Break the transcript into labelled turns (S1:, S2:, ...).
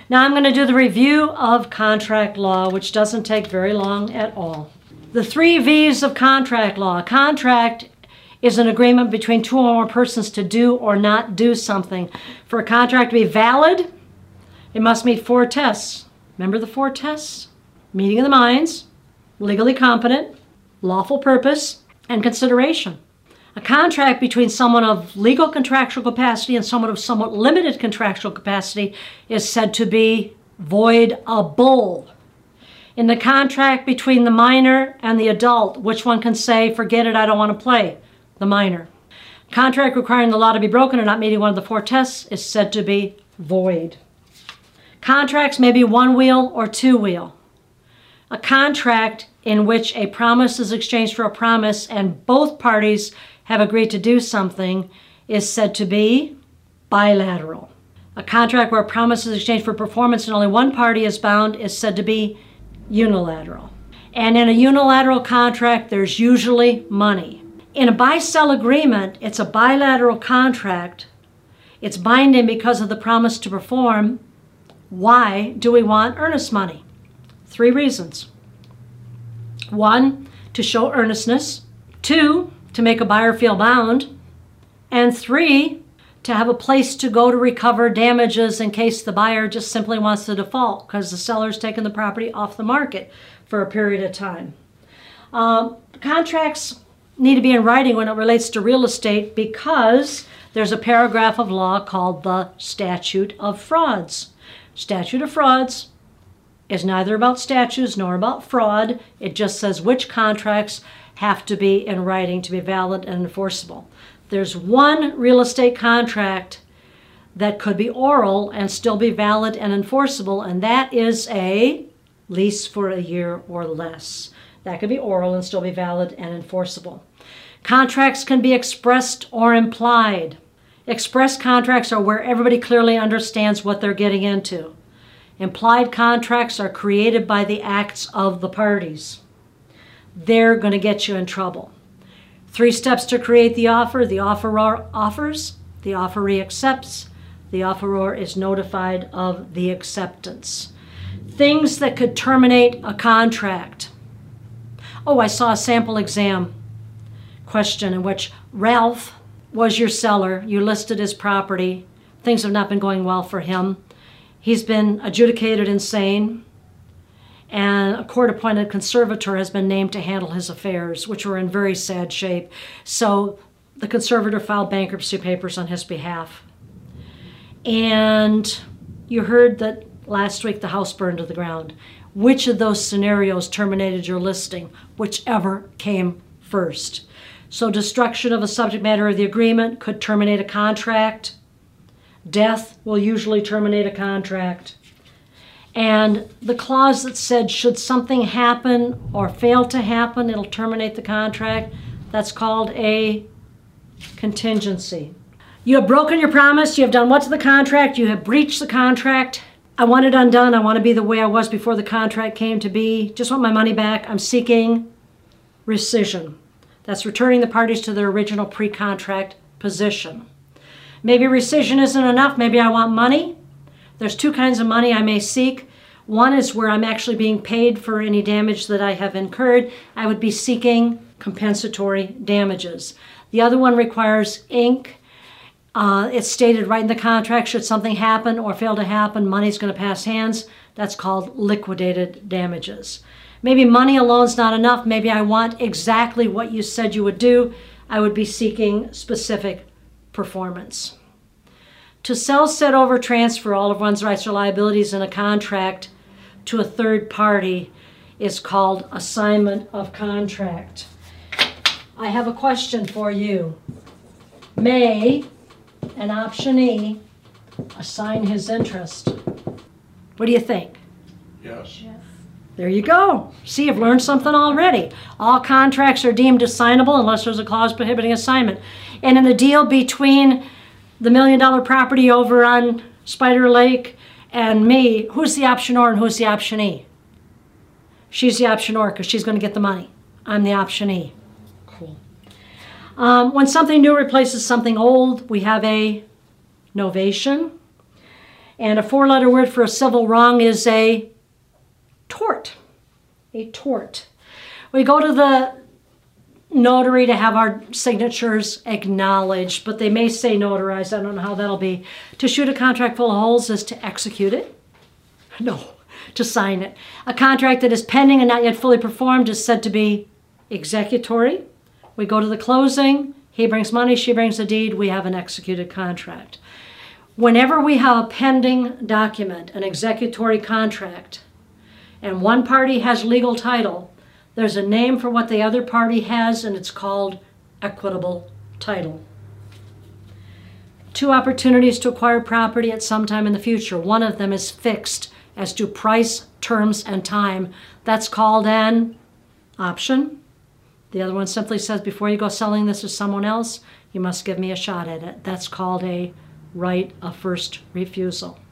S1: Now I'm going to do the review of contract law, which doesn't take very long at all. The 3 V's of contract law. Contract is an agreement between 2 or more persons to do or not do something. For a contract to be valid, it must meet 4 tests. Remember the 4 tests? Meeting of the minds, legally competent, lawful purpose, and consideration. A contract between someone of legal contractual capacity and someone of somewhat limited contractual capacity is said to be voidable. In the contract between the minor and the adult, which one can say, forget it, I don't want to play? The minor. Contract requiring the law to be broken or not meeting one of the 4 tests is said to be void. Contracts may be 1-wheel or 2-wheel. A contract in which a promise is exchanged for a promise and both parties have agreed to do something is said to be bilateral. A contract where a promise is exchanged for performance and only one party is bound is said to be unilateral. And in a unilateral contract, there's usually money. In a buy-sell agreement, it's a bilateral contract. It's binding because of the promise to perform. Why do we want earnest money? 3 reasons. 1, to show earnestness. 2, to make a buyer feel bound. And 3, to have a place to go to recover damages in case the buyer just simply wants to default because the seller's taken the property off the market for a period of time. Contracts need to be in writing when it relates to real estate because there's a paragraph of law called the Statute of Frauds. Statute of Frauds is neither about statutes nor about fraud. It just says which contracts have to be in writing to be valid and enforceable. There's one real estate contract that could be oral and still be valid and enforceable, and that is a lease for a year or less. That could be oral and still be valid and enforceable. Contracts can be expressed or implied. Express contracts are where everybody clearly understands what they're getting into. Implied contracts are created by the acts of the parties. They're going to get you in trouble. 3 steps to create the offer. The offeror offers, the offeree accepts, the offeror is notified of the acceptance. Things that could terminate a contract. Oh, I saw a sample exam question in which Ralph was your seller. You listed his property. Things have not been going well for him. He's been adjudicated insane, and a court-appointed conservator has been named to handle his affairs, which were in very sad shape. So the conservator filed bankruptcy papers on his behalf. And you heard that last week the house burned to the ground. Which of those scenarios terminated your listing? Whichever came first. So destruction of the subject matter of the agreement could terminate a contract. Death will usually terminate a contract. And the clause that said, should something happen or fail to happen, it'll terminate the contract, that's called a contingency. You have broken your promise, you have done what to the contract, you have breached the contract. I want it undone, I want to be the way I was before the contract came to be. Just want my money back. I'm seeking rescission. That's returning the parties to their original pre-contract position. Maybe rescission isn't enough. Maybe I want money. There's 2 kinds of money I may seek. One is where I'm actually being paid for any damage that I have incurred. I would be seeking compensatory damages. The other one requires ink. It's stated right in the contract, should something happen or fail to happen, money's going to pass hands. That's called liquidated damages. Maybe money alone is not enough. Maybe I want exactly what you said you would do. I would be seeking specific performance. To sell, set over, transfer all of one's rights or liabilities in a contract to a third party is called assignment of contract. I have a question for you. May an optionee assign his interest? What do you think?
S2: Yes.
S1: There you go. See, you've learned something already. All contracts are deemed assignable unless there's a clause prohibiting assignment. And in the deal between the $1 million property over on Spider Lake and me, who's the optionor and who's the optionee? She's the optionor because she's going to get the money. I'm the optionee. Cool. When something new replaces something old, we have a novation. And a four-letter word for a civil wrong is a tort. A tort. We go to the notary to have our signatures acknowledged, but they may say notarized. I don't know how that'll be. To shoot a contract full of holes is to execute it. No, to sign it. A contract that is pending and not yet fully performed is said to be executory. We go to the closing. He brings money, she brings the deed. We have an executed contract. Whenever we have a pending document, an executory contract, and one party has legal title, there's a name for what the other party has, and it's called equitable title. 2 opportunities to acquire property at some time in the future. One of them is fixed as to price, terms, and time. That's called an option. The other one simply says, before you go selling this to someone else, you must give me a shot at it. That's called a right of first refusal.